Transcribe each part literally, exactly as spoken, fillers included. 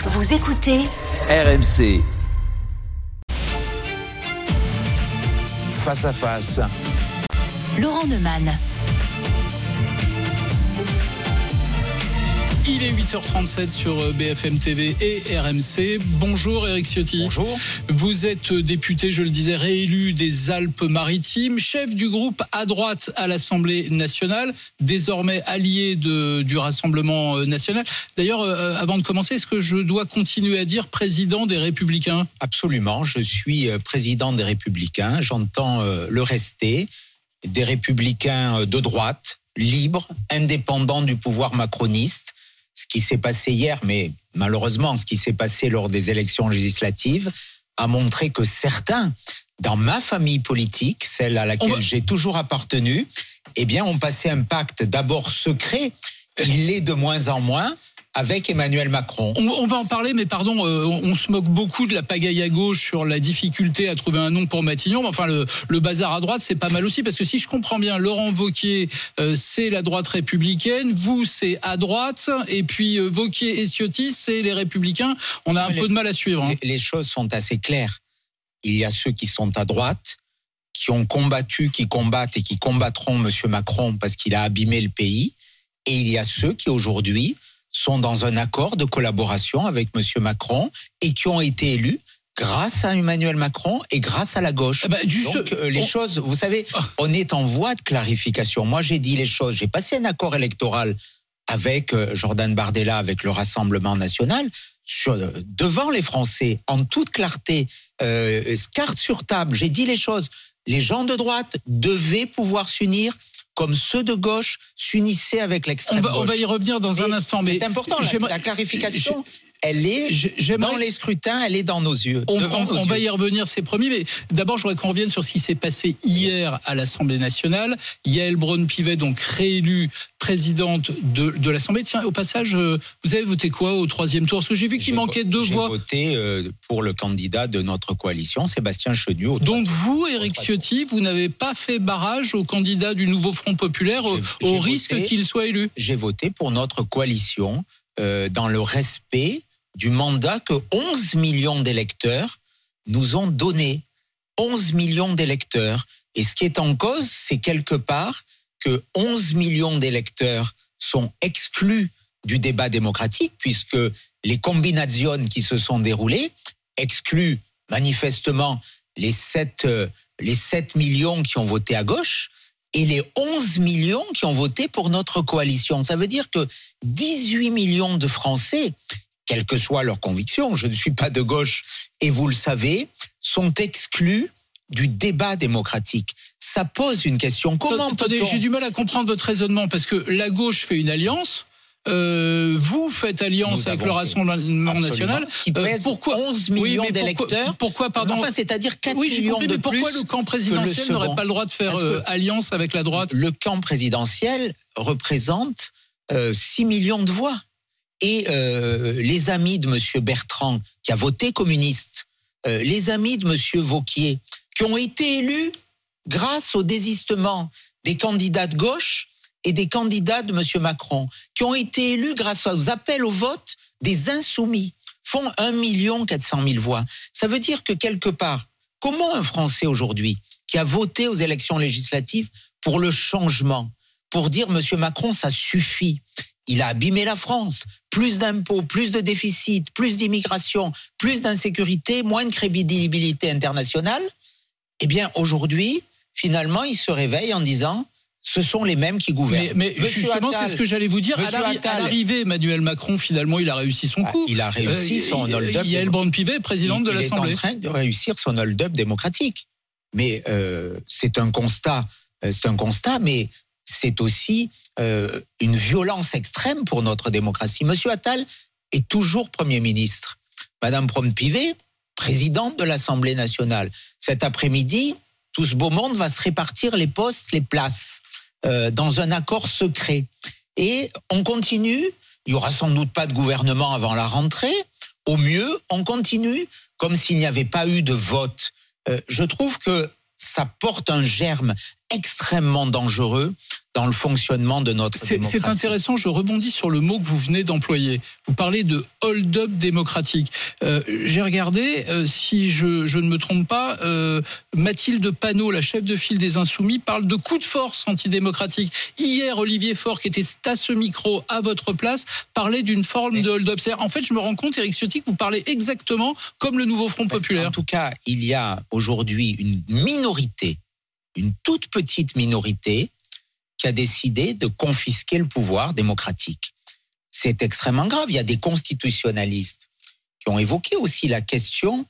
Vous écoutez R M C. Face à face. Laurent Neumann. Il est huit heures trente-sept sur B F M T V et R M C. Bonjour Éric Ciotti. Bonjour. Vous êtes député, je le disais, réélu des Alpes-Maritimes, chef du groupe à droite à l'Assemblée nationale, désormais allié de, du Rassemblement national. D'ailleurs, euh, avant de commencer, est-ce que je dois continuer à dire président des Républicains ? Absolument, je suis président des Républicains, j'entends euh, le rester, des Républicains de droite, libres, indépendants du pouvoir macroniste. Ce qui s'est passé hier, mais malheureusement, ce qui s'est passé lors des élections législatives, a montré que certains, dans ma famille politique, celle à laquelle va... j'ai toujours appartenu, eh bien, ont passé un pacte d'abord secret, il l'est de moins en moins, avec Emmanuel Macron. On, on va en parler, mais pardon, euh, on, on se moque beaucoup de la pagaille à gauche sur la difficulté à trouver un nom pour Matignon. Mais enfin, le, le bazar à droite, c'est pas mal aussi, parce que si je comprends bien, Laurent Wauquiez, euh, c'est la droite républicaine, vous, c'est à droite, et puis euh, Wauquiez et Ciotti, c'est les Républicains. On a un les, peu de mal à suivre. Hein. Les choses sont assez claires. Il y a ceux qui sont à droite, qui ont combattu, qui combattent et qui combattront M. Macron parce qu'il a abîmé le pays, et il y a ceux qui, aujourd'hui, sont dans un accord de collaboration avec M. Macron et qui ont été élus grâce à Emmanuel Macron et grâce à la gauche. Eh ben, juste, Donc euh, les on... choses, vous savez, on est en voie de clarification. Moi, j'ai dit les choses. J'ai passé un accord électoral avec euh, Jordan Bardella, avec le Rassemblement national, sur, euh, devant les Français, en toute clarté, euh, carte sur table. J'ai dit les choses. Les gens de droite devaient pouvoir s'unir comme ceux de gauche s'unissaient avec l'extrême on va, gauche. On va y revenir dans Et un instant. Mais c'est important, la, la clarification, elle est j'aimerais... dans les scrutins, elle est dans nos yeux. On, devant on, nos on yeux. va y revenir, c'est promis, mais d'abord, je voudrais qu'on revienne sur ce qui s'est passé hier à l'Assemblée nationale. Yaël Braun-Pivet, donc réélue présidente de, de l'Assemblée. Tiens, au passage, vous avez voté quoi au troisième tour ? Parce que j'ai vu qu'il j'ai manquait deux j'ai voix. J'ai voté euh, pour le candidat de notre coalition, Sébastien Chenu. Donc vous, Éric Ciotti, vous n'avez pas fait barrage au candidat du Nouveau Front Populaire au, j'ai, au j'ai risque voté, qu'il soit élu ? J'ai voté pour notre coalition euh, dans le respect du mandat que onze millions d'électeurs nous ont donné. onze millions d'électeurs. Et ce qui est en cause, c'est quelque part que onze millions d'électeurs sont exclus du débat démocratique, puisque les combinations qui se sont déroulées excluent manifestement les sept, euh, les sept millions qui ont voté à gauche et les onze millions qui ont voté pour notre coalition. Ça veut dire que dix-huit millions de Français, quelle que soit leur conviction, je ne suis pas de gauche et vous le savez, sont exclus du débat démocratique. Ça pose une question. Comment Attendez, peut-on... j'ai du mal à comprendre votre raisonnement, parce que la gauche fait une alliance, euh, vous faites alliance Nous avec le Rassemblement national. Qui pèse euh, pourquoi onze millions oui, d'électeurs. Pourquoi, pourquoi pardon Enfin, c'est-à-dire quatre oui, millions compris, de mais pourquoi plus le camp présidentiel le n'aurait pas le droit de faire euh, alliance avec la droite ? Le camp présidentiel représente euh, six millions de voix. Et euh, les amis de M. Bertrand, qui a voté communiste, euh, les amis de M. Wauquiez, qui ont été élus grâce au désistement des candidats de gauche et des candidats de M. Macron, qui ont été élus grâce aux appels au vote des insoumis, font un million quatre cent mille voix. Ça veut dire que quelque part, comment un Français aujourd'hui, qui a voté aux élections législatives pour le changement, pour dire M. Macron, ça suffit, il a abîmé la France, plus d'impôts, plus de déficit, plus d'immigration, plus d'insécurité, moins de crédibilité internationale, eh bien aujourd'hui, finalement, il se réveille en disant ce sont les mêmes qui gouvernent. Mais, mais justement, Attal, c'est ce que j'allais vous dire. À, l'arri- Attal, à l'arrivée, Emmanuel Macron, finalement, il a réussi son coup. Il a réussi euh, son hold-up. Yaël Braun-Pivet, présidente de l'Assemblée. Il est en train de réussir son hold-up démocratique. Mais euh, c'est un constat, c'est un constat, mais c'est aussi euh, une violence extrême pour notre démocratie. Monsieur Attal est toujours Premier ministre. Madame Braun-Pivet, présidente de l'Assemblée nationale. Cet après-midi, tout ce beau monde va se répartir les postes, les places, euh, dans un accord secret. Et on continue, il n'y aura sans doute pas de gouvernement avant la rentrée. Au mieux, on continue comme s'il n'y avait pas eu de vote. Euh, je trouve que ça porte un germe extrêmement dangereux dans le fonctionnement de notre c'est, démocratie. C'est intéressant, je rebondis sur le mot que vous venez d'employer. Vous parlez de hold-up démocratique. Euh, j'ai regardé, euh, si je, je ne me trompe pas, euh, Mathilde Panot, la chef de file des Insoumis, parle de coup de force antidémocratique. Hier, Olivier Faure, qui était à ce micro, à votre place, parlait d'une forme Mais, de hold-up. En fait, je me rends compte, Éric Ciotti, que vous parlez exactement comme le nouveau Front populaire. En tout cas, il y a aujourd'hui une minorité, une toute petite minorité, qui a décidé de confisquer le pouvoir démocratique. C'est extrêmement grave. Il y a des constitutionnalistes qui ont évoqué aussi la question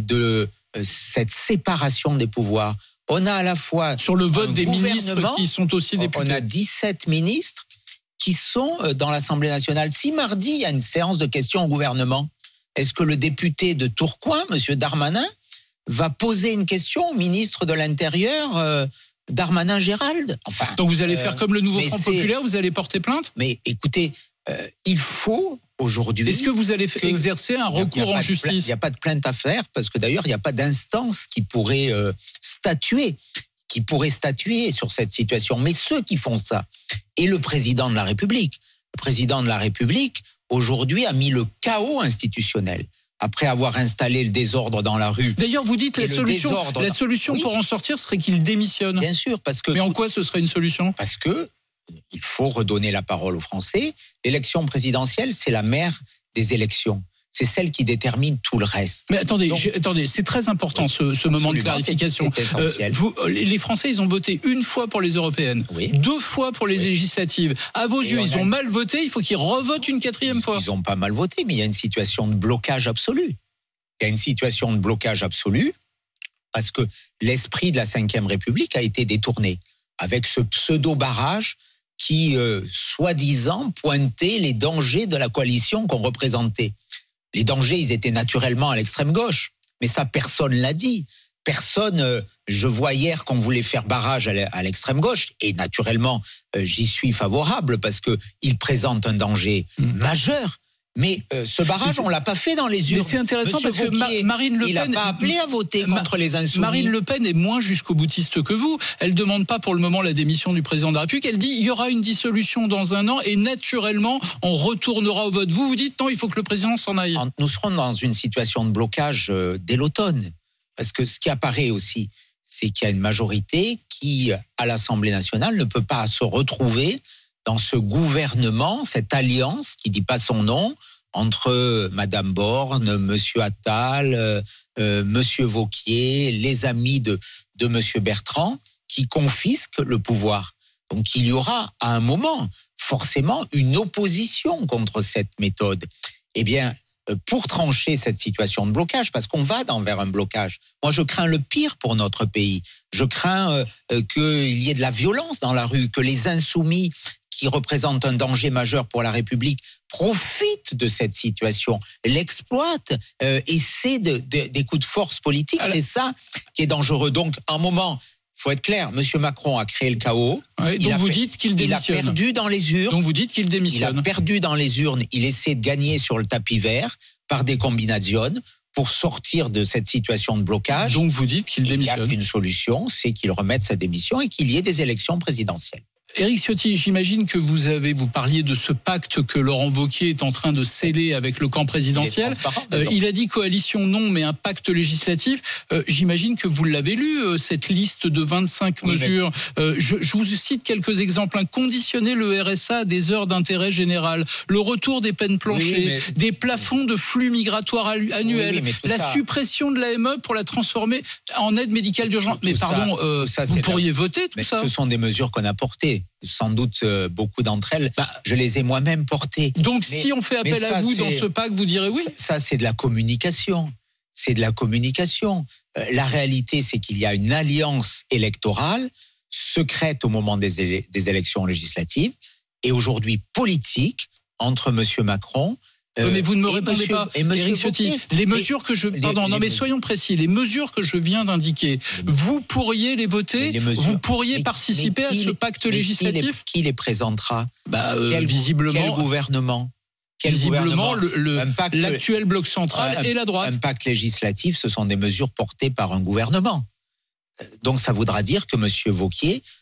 de cette séparation des pouvoirs. On a à la fois... Sur le vote des ministres qui sont aussi députés. On a dix-sept ministres qui sont dans l'Assemblée nationale. Si mardi, il y a une séance de questions au gouvernement, est-ce que le député de Tourcoing, M. Darmanin, va poser une question au ministre de l'Intérieur euh, Darmanin Gérald. Enfin, donc vous allez faire euh, comme le nouveau Front populaire, vous allez porter plainte ? Mais écoutez, euh, il faut aujourd'hui... Est-ce que vous allez que exercer un recours en justice ? Il n'y a pas de plainte à faire, parce que d'ailleurs, il n'y a pas d'instance qui pourrait euh, statuer, qui pourrait statuer sur cette situation. Mais ceux qui font ça, et le président de la République, le président de la République, aujourd'hui, a mis le chaos institutionnel. Après avoir installé le désordre dans la rue. D'ailleurs, vous dites la solution, désordre... la solution oui. pour en sortir serait qu'il démissionne. Bien sûr, parce que... Mais en quoi ce serait une solution ? Parce que il faut redonner la parole aux Français. L'élection présidentielle, c'est la mère des élections. C'est celle qui détermine tout le reste. Mais attendez, Donc, attendez, c'est très important oui, ce, ce moment de clarification. C'est, c'est essentiel. Euh, vous, les Français, ils ont voté une fois pour les européennes, oui. deux fois pour les oui. législatives. À vos Et yeux, ils ont mal voté. Il faut qu'ils revotent une quatrième fois. Ils n'ont pas mal voté, mais il y a une situation de blocage absolu. Il y a une situation de blocage absolu parce que l'esprit de la cinquième République a été détourné avec ce pseudo-barrage qui, euh, soi-disant, pointait les dangers de la coalition qu'on représentait. Les dangers, ils étaient naturellement à l'extrême gauche. Mais ça, personne l'a dit. Personne, euh, je vois hier qu'on voulait faire barrage à l'extrême gauche. Et naturellement, euh, j'y suis favorable parce qu'il présente un danger mmh. majeur. Mais euh, ce barrage, on ne l'a pas fait dans les urnes. Mais c'est intéressant Monsieur parce Vauquier, que Ma- Marine Le Pen... Il n'a pas appelé à voter Ma- contre les insoumis. Marine Le Pen est moins jusqu'au boutiste que vous. Elle ne demande pas pour le moment la démission du président de la République. Elle dit il y aura une dissolution dans un an et naturellement, on retournera au vote. Vous, vous dites non, il faut que le président s'en aille. Nous serons dans une situation de blocage euh, dès l'automne. Parce que ce qui apparaît aussi, c'est qu'il y a une majorité qui, à l'Assemblée nationale, ne peut pas se retrouver dans ce gouvernement, cette alliance qui ne dit pas son nom, entre Madame Borne, Monsieur Attal, euh, euh, Monsieur Vauquier, les amis de, de Monsieur Bertrand, qui confisquent le pouvoir. Donc il y aura à un moment forcément une opposition contre cette méthode. Eh bien, pour trancher cette situation de blocage, parce qu'on va dans, vers un blocage, moi je crains le pire pour notre pays. Je crains euh, qu'il y ait de la violence dans la rue, que les insoumis qui représentent un danger majeur pour la République profitent de cette situation, l'exploitent, euh, essaient de, de, des coups de force politique. Alors, c'est ça qui est dangereux. Donc, à un moment, il faut être clair, M. Macron a créé le chaos. Ouais, donc vous dites qu'il démissionne. Il a perdu dans les urnes. Donc vous dites qu'il démissionne. Il a perdu dans les urnes. Il essaie de gagner sur le tapis vert par des combinaisons pour sortir de cette situation de blocage. Donc vous dites qu'il démissionne. Il n'y a qu'une solution, c'est qu'il remette sa démission et qu'il y ait des élections présidentielles. Éric Ciotti, j'imagine que vous avez, vous parliez de ce pacte que Laurent Wauquiez est en train de sceller avec le camp présidentiel. Il, euh, il a dit coalition non, mais un pacte législatif. Euh, j'imagine que vous l'avez lu, euh, cette liste de vingt-cinq oui, mesures. Mais... Euh, je, je vous cite quelques exemples. Hein. Conditionner le R S A à des heures d'intérêt général, le retour des peines planchées, oui, mais... des plafonds de flux migratoires annuels, oui, oui, la ça... suppression de l'A M E pour la transformer en aide médicale d'urgence. Mais pardon, ça, euh, ça, vous pourriez la... voter tout mais ça. Ce sont des mesures qu'on a portées. Sans doute euh, beaucoup d'entre elles, bah, je les ai moi-même portées. Donc mais, si on fait appel ça, à vous dans ce pacte, vous direz oui ? Ça, ça c'est de la communication. C'est de la communication. Euh, la réalité, c'est qu'il y a une alliance électorale secrète au moment des, éle- des élections législatives et aujourd'hui politique entre M. Macron. Euh, mais vous ne me répondez monsieur, pas, Éric Ciotti. Les mesures que je, pardon, les, non mais soyons précis. Les mesures que je viens d'indiquer, vous pourriez les voter, les mesures, vous pourriez mais, participer mais à ce pacte mais législatif. Qui les, qui les présentera ? Bah, euh, quel, visiblement, quel gouvernement ? Quel visiblement, gouvernement le, le, pacte, l'actuel bloc central un, et la droite. Un pacte législatif, ce sont des mesures portées par un gouvernement. Donc ça voudra dire que M. Wauquiez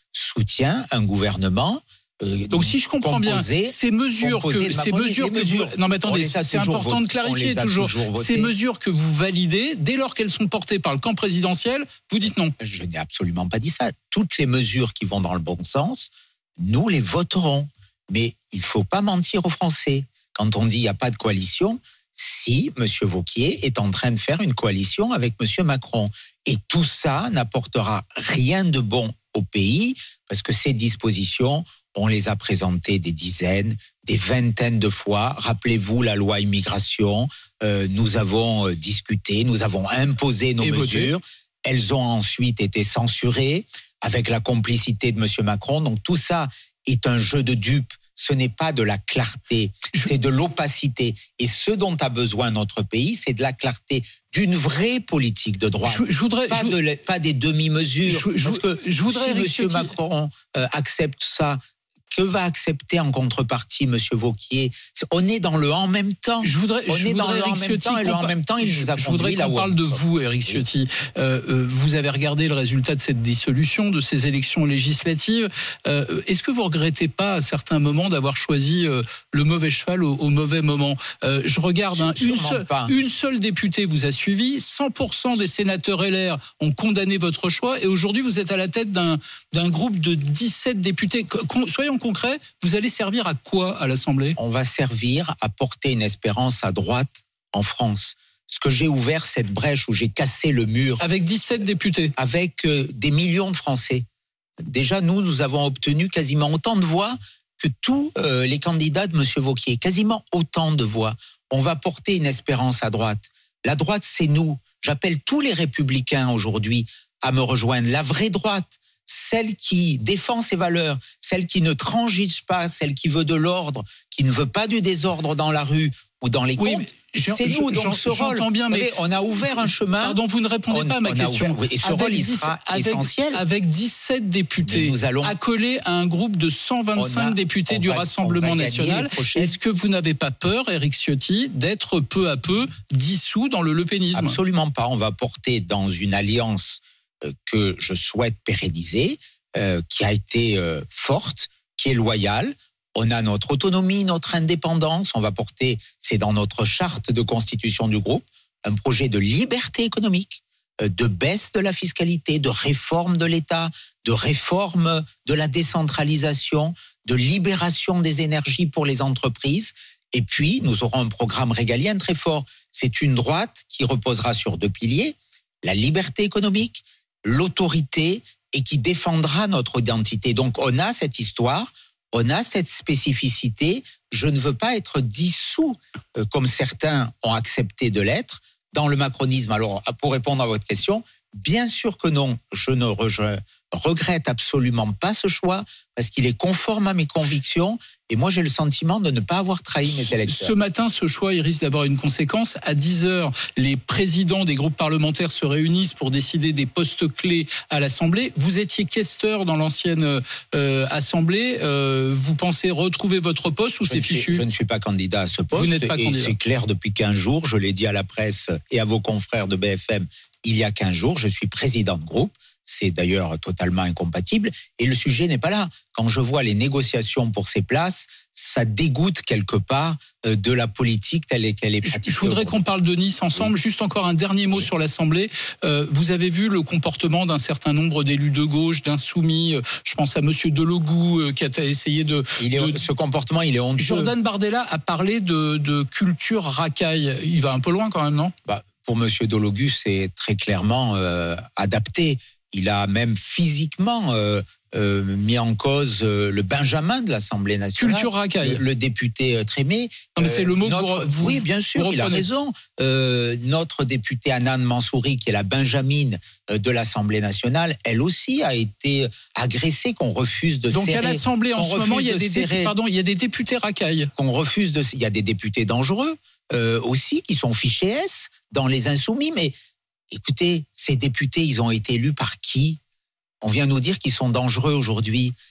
soutient un gouvernement. Euh, Donc si je comprends composé, bien, ces mesures que ces mesures que mesures, vous, non mais attendez, c'est important de clarifier toujours. toujours ces mesures que vous validez, dès lors qu'elles sont portées par le camp présidentiel, vous dites non. Je n'ai absolument pas dit ça. Toutes les mesures qui vont dans le bon sens, nous les voterons. Mais il faut pas mentir aux Français. Quand on dit il n'y a pas de coalition, si M. Wauquiez est en train de faire une coalition avec M. Macron. Et tout ça n'apportera rien de bon au pays, parce que ces dispositions, on les a présentées des dizaines, des vingtaines de fois. Rappelez-vous la loi immigration, euh, nous avons discuté, nous avons imposé nos Et mesures. voté. Elles ont ensuite été censurées avec la complicité de M. Macron. Donc tout ça est un jeu de dupes. Ce n'est pas de la clarté, c'est de l'opacité. Et ce dont a besoin notre pays, c'est de la clarté, d'une vraie politique de droite. Je, je voudrais, pas, je, de, pas des demi-mesures. Je, je, Parce que je voudrais, si M. Macron euh, accepte ça, que va accepter en contrepartie M. Wauquiez? On est dans le en même temps. Je voudrais, on je est voudrais, dans le en même temps et le en même temps, il nous a Je voudrais qu'on parle de vous, Éric Ciotti. Euh, euh, vous avez regardé le résultat de cette dissolution, de ces élections législatives. Euh, est-ce que vous regrettez pas à certains moments d'avoir choisi euh, le mauvais cheval au, au mauvais moment? euh, Je regarde, hein, une, seule, une seule députée vous a suivi, cent pour cent des sénateurs L R ont condamné votre choix, et aujourd'hui vous êtes à la tête d'un, d'un groupe de dix-sept députés. Con, soyons concret, vous allez servir à quoi à l'Assemblée? On va servir à porter une espérance à droite en France. Ce que j'ai ouvert cette brèche où j'ai cassé le mur. Avec dix-sept députés. Avec euh, des millions de Français. Déjà, nous, nous avons obtenu quasiment autant de voix que tous euh, les candidats de M. Wauquiez. Quasiment autant de voix. On va porter une espérance à droite. La droite, c'est nous. J'appelle tous les républicains aujourd'hui à me rejoindre. La vraie droite, celle qui défend ses valeurs, celle qui ne transige pas, celle qui veut de l'ordre, qui ne veut pas du désordre dans la rue ou dans les oui, comptes, c'est nous. Donc ce rôle, bien, mais on a ouvert un chemin. Pardon, vous ne répondez on, pas à ma question. Ouvert, et ce avec rôle, il sera avec, essentiel. Avec dix-sept députés, nous allons accolés à un groupe de cent vingt-cinq a, députés du va, Rassemblement national, est-ce que vous n'avez pas peur, Éric Ciotti, d'être peu à peu dissous dans le lepénisme? Absolument pas. On va porter dans une alliance que je souhaite pérenniser, euh, qui a été euh, forte, qui est loyale. On a notre autonomie, notre indépendance. On va porter, c'est dans notre charte de constitution du groupe, un projet de liberté économique, euh, de baisse de la fiscalité, de réforme de l'État, de réforme de la décentralisation, de libération des énergies pour les entreprises. Et puis, nous aurons un programme régalien très fort. C'est une droite qui reposera sur deux piliers, la liberté économique, l'autorité, et qui défendra notre identité. Donc on a cette histoire, on a cette spécificité. Je ne veux pas être dissous, euh, comme certains ont accepté de l'être, dans le macronisme. Alors, pour répondre à votre question, bien sûr que non, je ne re- je regrette absolument pas ce choix, parce qu'il est conforme à mes convictions, et moi j'ai le sentiment de ne pas avoir trahi mes électeurs. Ce matin, ce choix, il risque d'avoir une conséquence. À dix heures, les présidents des groupes parlementaires se réunissent pour décider des postes clés à l'Assemblée. Vous étiez questeur dans l'ancienne euh, Assemblée. Euh, vous pensez retrouver votre poste ou je c'est fichu? suis, Je ne suis pas candidat à ce poste. Vous n'êtes pas et candidat. C'est clair depuis quinze jours. Je l'ai dit à la presse et à vos confrères de B F M il y a quinze jours. Je suis président de groupe. C'est d'ailleurs totalement incompatible. Et le sujet n'est pas là. Quand je vois les négociations pour ces places, ça dégoûte quelque part de la politique telle qu'elle est pratiquée. Je voudrais qu'on parle de Nice ensemble. Oui. Juste encore un dernier mot oui. sur l'Assemblée. Euh, vous avez vu le comportement d'un certain nombre d'élus de gauche, d'insoumis. Je pense à Monsieur Delogu euh, qui a essayé de, il est, de... Ce comportement, il est honteux. Jordan Bardella a parlé de, de culture racaille. Il va un peu loin quand même, non? Bah, pour Monsieur Delogu, c'est très clairement euh, adapté. Il a même physiquement euh, euh, mis en cause euh, le Benjamin de l'Assemblée nationale. Culture racaille. Le, le député euh, Trémé. Non, mais c'est le mot notre, que vous, Oui, bien sûr, il a raison. Euh, notre députée Anan Mansouri, qui est la Benjamine de l'Assemblée nationale, elle aussi a été agressée, qu'on refuse de Donc serrer. Donc à l'Assemblée, en ce moment, il y, a des députés, pardon, il y a des députés racailles. Qu'on refuse de... Il y a des députés dangereux euh, aussi, qui sont fichés S dans les insoumis, mais... Écoutez, ces députés, ils ont été élus par qui? On vient nous dire qu'ils sont dangereux aujourd'hui.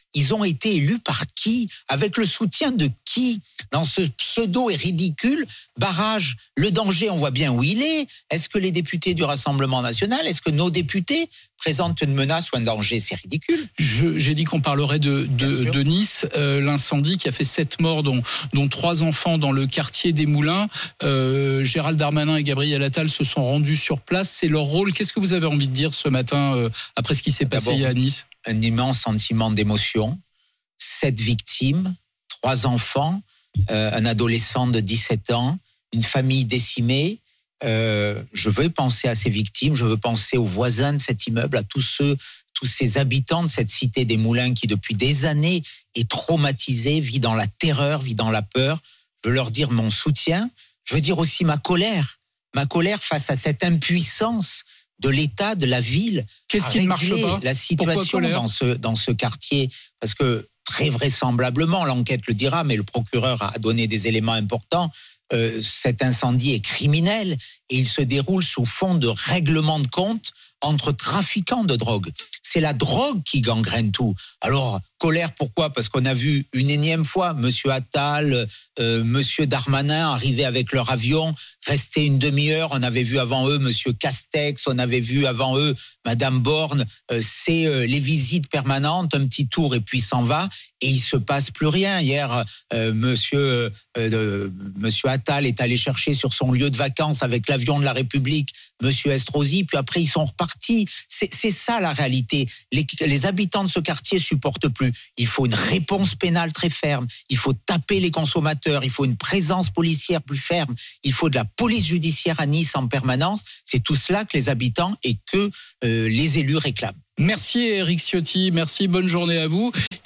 Ils ont été élus par qui? Avec le soutien de qui? Dans ce pseudo et ridicule barrage. Le danger, on voit bien où il est. Est-ce que les députés du Rassemblement national, est-ce que nos députés présentent une menace ou un danger? C'est ridicule. Je, j'ai dit qu'on parlerait de, de, de Nice, euh, l'incendie qui a fait sept morts, dont, dont trois enfants dans le quartier des Moulins. Euh, Gérald Darmanin et Gabriel Attal se sont rendus sur place. C'est leur rôle. Qu'est-ce que vous avez envie de dire ce matin, euh, après ce qui s'est passé D'abord, à Nice? Un immense sentiment d'émotion. Sept victimes, trois enfants, euh, un adolescent de dix-sept ans, une famille décimée. Euh, je veux penser à ces victimes, je veux penser aux voisins de cet immeuble, à tous ceux, tous ces habitants de cette cité des Moulins qui depuis des années est traumatisé, vit dans la terreur, vit dans la peur. Je veux leur dire mon soutien. Je veux dire aussi ma colère, ma colère face à cette impuissance de l'État, de la ville. Qu'est-ce qui ne marche pas? La situation dans ce, dans ce quartier, parce que très vraisemblablement, l'enquête le dira, mais le procureur a donné des éléments importants. Euh, cet incendie est criminel et il se déroule sous fond de règlement de compte entre trafiquants de drogue. C'est la drogue qui gangrène tout. Alors, colère, pourquoi? Parce qu'on a vu une énième fois Monsieur Attal, euh, Monsieur Darmanin arriver avec leur avion, rester une demi-heure. On avait vu avant eux Monsieur Castex, on avait vu avant eux Madame Borne. Euh, c'est euh, les visites permanentes, un petit tour et puis s'en va. Et il se passe plus rien. Hier, euh, Monsieur euh, Monsieur Attal est allé chercher sur son lieu de vacances avec l'avion de la République Monsieur Estrosi, puis après ils sont repartis. C'est, c'est ça la réalité. Les, les habitants de ce quartier supportent plus. Il faut une réponse pénale très ferme. Il faut taper les consommateurs. Il faut une présence policière plus ferme. Il faut de la police judiciaire à Nice en permanence. C'est tout cela que les habitants et que euh, les élus réclament. Merci Éric Ciotti, merci, bonne journée à vous.